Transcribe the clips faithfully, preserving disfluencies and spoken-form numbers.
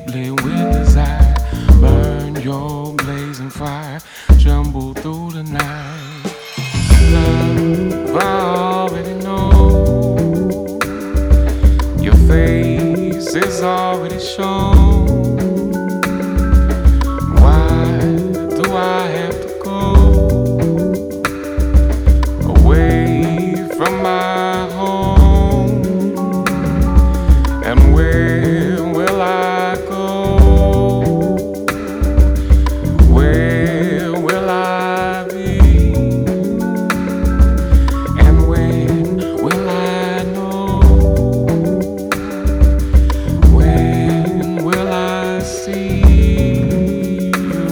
deeply with desire. Burn your blazing fire, tremble through the night. Love, I already know. Your face is already shown. Why do I have to go away from my home? And where will I go? Where will I be? And when will I know? When will I see you?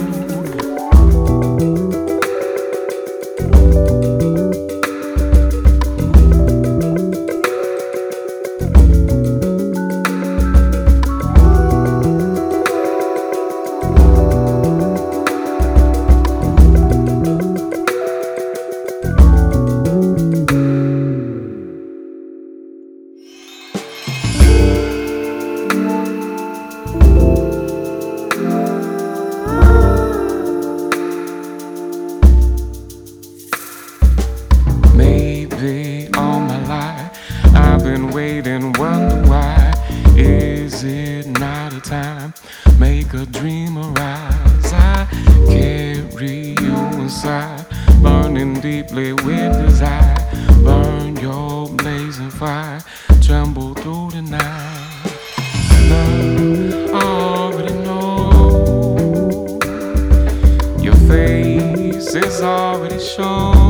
Maybe all my life I've been waiting, wonder why. Is it not a time? Make a dream arise. I carry you inside, burning deeply with desire. Burn your blazing fire, tremble through the night. Love, I already know. Your face is already shown.